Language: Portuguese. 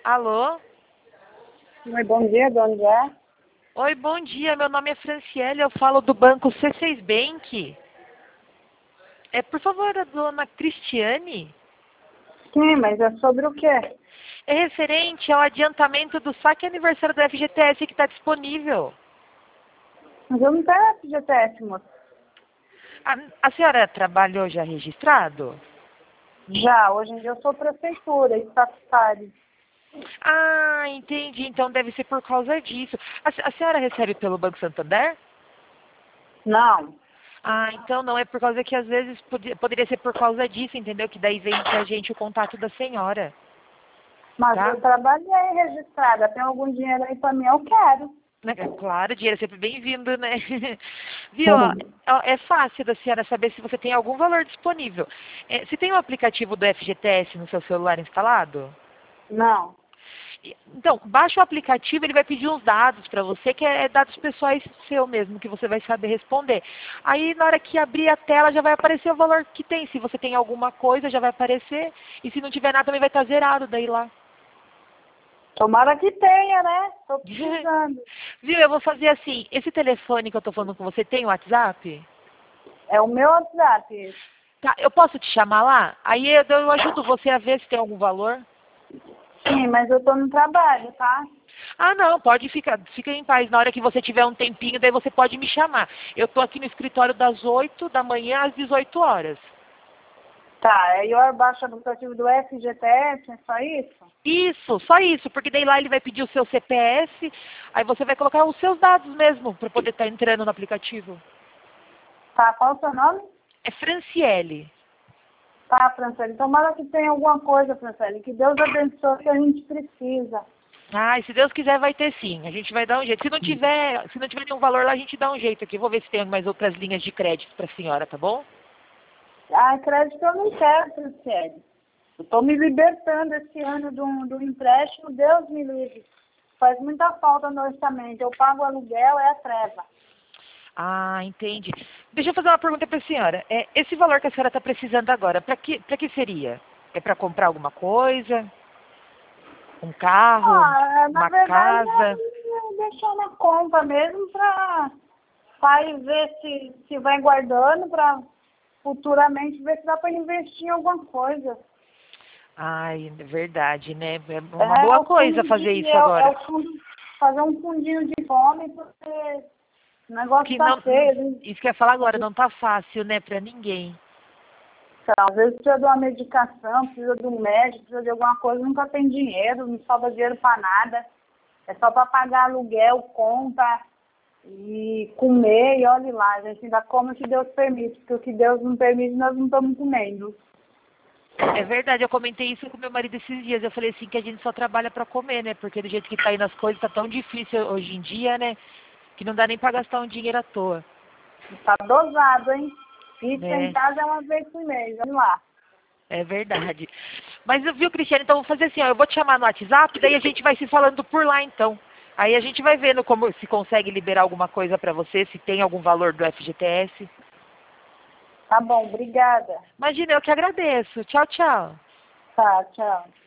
Alô? Oi, bom dia, de onde é? Oi, bom dia. Meu nome é Franciele, eu falo do banco C6 Bank. Por favor, a dona Cristiane? Sim, mas é sobre o quê? É referente ao adiantamento do saque aniversário do FGTS que está disponível. Mas eu não tenho FGTS, moço. A senhora trabalhou já registrado? Já, hoje em dia eu sou prefeitura, estatutária. Ah, entendi. Então deve ser por causa disso. A senhora recebe pelo Banco Santander? Não, Ah, então não. É por causa que às vezes poderia ser por causa disso, entendeu? Que daí vem pra gente o contato da senhora. mas Tá? eu trabalhei registrada. Tem algum dinheiro aí pra mim? Eu quero. É claro, dinheiro é sempre bem-vindo, né? Viu? Ó, é fácil da senhora saber se você tem algum valor disponível. Você tem o aplicativo do FGTS no seu celular instalado? Não. Então, baixa o aplicativo, ele vai pedir uns dados para você, que é dados pessoais seu mesmo, que você vai saber responder. Aí, na hora que abrir a tela, já vai aparecer o valor que tem. Se você tem alguma coisa, já vai aparecer. E se não tiver nada, também vai estar zerado daí lá. Tomara que tenha, né? Tô precisando. Viu? Eu vou fazer assim. Esse telefone que eu tô falando com você tem WhatsApp? É o meu WhatsApp. Esse. Tá, eu posso te chamar lá? Aí eu ajudo você a ver se tem algum valor. Sim, mas eu tô no trabalho, tá? Ah, não, pode ficar, fica em paz. Na hora que você tiver um tempinho, daí você pode me chamar. Eu tô aqui no escritório das 8 da manhã às 18 horas. Tá, aí eu baixo o aplicativo do FGTS, é só isso? Isso, só isso, porque daí lá ele vai pedir o seu CPF, aí você vai colocar os seus dados mesmo para poder estar entrando no aplicativo. Tá, qual o seu nome? É Franciele. Tá, Franciele. Tomara que tenha alguma coisa, Franciele. Que Deus abençoe, que a gente precisa. Ah, e se Deus quiser vai ter sim. A gente vai dar um jeito. Se não tiver nenhum valor lá, a gente dá um jeito aqui. Vou ver se tem mais outras linhas de crédito para a senhora, tá bom? Ah, crédito eu não quero, Franciele. Eu estou me libertando esse ano do empréstimo, Deus me livre. Faz muita falta no orçamento. Eu pago aluguel, é a treva. Ah, entendi. Deixa eu fazer uma pergunta para a senhora. Esse valor que a senhora está precisando agora, para que seria? É para comprar alguma coisa? Um carro? Ah, na Uma verdade, casa? é deixar na conta mesmo para pai ver se vai guardando para futuramente ver se dá para investir em alguma coisa. Ai, é verdade, né? É uma É boa o coisa fundo fazer de, isso é agora. o fundo, fazer um fundinho de fome, porque o negócio Que tá não, feio. isso que eu ia falar agora, não tá fácil, né, para ninguém. Então, às vezes precisa de uma medicação, precisa de um médico, precisa de alguma coisa, nunca tem dinheiro, não sobra dinheiro para nada. É só para pagar aluguel, conta e comer, e olhe lá, a gente ainda come o que Deus permite, porque o que Deus não permite nós não estamos comendo. É verdade, eu comentei isso com meu marido esses dias. Eu falei assim que a gente só trabalha para comer, né? Porque do jeito que tá indo as coisas, tá tão difícil hoje em dia, né? Que não dá nem para gastar um dinheiro à toa, Está dosado, hein? Pizza em né? casa é uma vez por mês, olha lá. É verdade. Mas viu, Cristiane, então vou fazer assim, ó, eu vou te chamar no WhatsApp, daí a gente vai se falando por lá então. Aí a gente vai vendo como se consegue liberar alguma coisa para você, se tem algum valor do FGTS. Tá bom, obrigada. Imagina, eu que agradeço. Tchau, tchau. Tá, tchau.